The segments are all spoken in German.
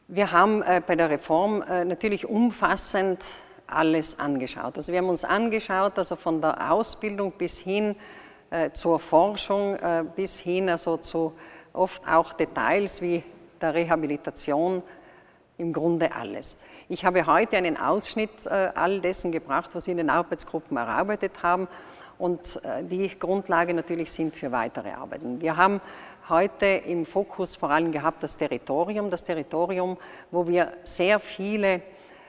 Wir haben bei der Reform natürlich umfassend alles angeschaut. Also wir haben uns angeschaut, also von der Ausbildung bis hin zur Forschung, bis hin also zu oft auch Details wie der Rehabilitation, im Grunde alles. Ich habe heute einen Ausschnitt all dessen gebracht, was wir in den Arbeitsgruppen erarbeitet haben, und die Grundlage natürlich sind für weitere Arbeiten. Wir haben heute im Fokus vor allem gehabt das Territorium, wo wir sehr viele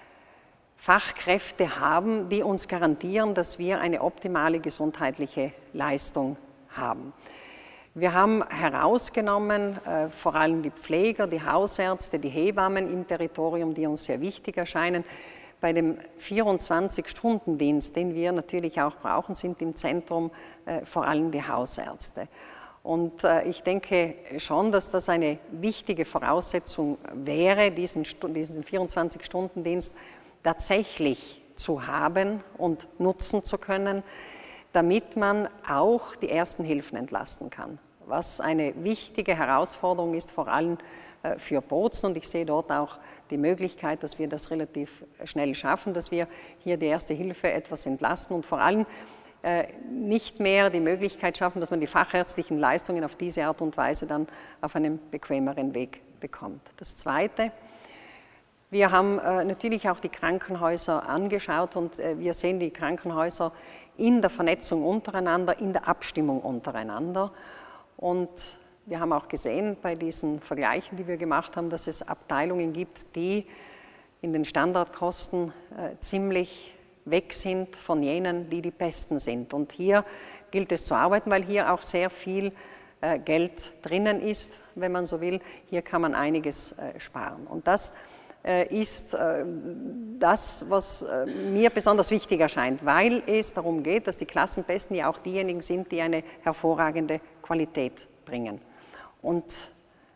Fachkräfte haben, die uns garantieren, dass wir eine optimale gesundheitliche Leistung haben. Wir haben herausgenommen vor allem die Pfleger, die Hausärzte, die Hebammen im Territorium, die uns sehr wichtig erscheinen. Bei dem 24-Stunden-Dienst, den wir natürlich auch brauchen, sind im Zentrum vor allem die Hausärzte. Und ich denke schon, dass das eine wichtige Voraussetzung wäre, diesen 24-Stunden-Dienst tatsächlich zu haben und nutzen zu können, damit man auch die ersten Hilfen entlasten kann. Was eine wichtige Herausforderung ist, vor allem für Bozen, und ich sehe dort auch die Möglichkeit, dass wir das relativ schnell schaffen, dass wir hier die Erste Hilfe etwas entlasten und vor allem nicht mehr die Möglichkeit schaffen, dass man die fachärztlichen Leistungen auf diese Art und Weise dann auf einem bequemeren Weg bekommt. Das Zweite: Wir haben natürlich auch die Krankenhäuser angeschaut, und wir sehen die Krankenhäuser in der Vernetzung untereinander, in der Abstimmung untereinander. Und wir haben auch gesehen bei diesen Vergleichen, die wir gemacht haben, dass es Abteilungen gibt, die in den Standardkosten ziemlich weg sind von jenen, die die besten sind. Und hier gilt es zu arbeiten, weil hier auch sehr viel Geld drinnen ist, wenn man so will. Hier kann man einiges sparen. Und das ist das, was mir besonders wichtig erscheint, weil es darum geht, dass die Klassenbesten ja auch diejenigen sind, die eine hervorragende Qualität bringen. Und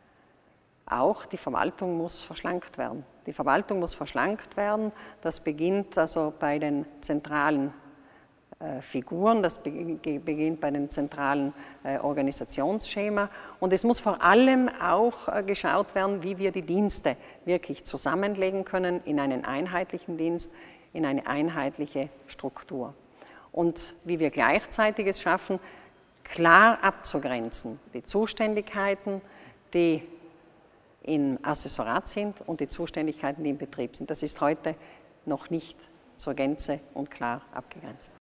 auch die Verwaltung muss verschlankt werden. Die Verwaltung muss verschlankt werden. Das beginnt also bei den zentralen Figuren, das beginnt bei den zentralen Organisationsschema, und es muss vor allem auch geschaut werden, wie wir die Dienste wirklich zusammenlegen können in einen einheitlichen Dienst, in eine einheitliche Struktur, und wie wir gleichzeitig es schaffen, klar abzugrenzen, die Zuständigkeiten, die im Assessorat sind, und die Zuständigkeiten, die im Betrieb sind. Das ist heute noch nicht zur Gänze und klar abgegrenzt.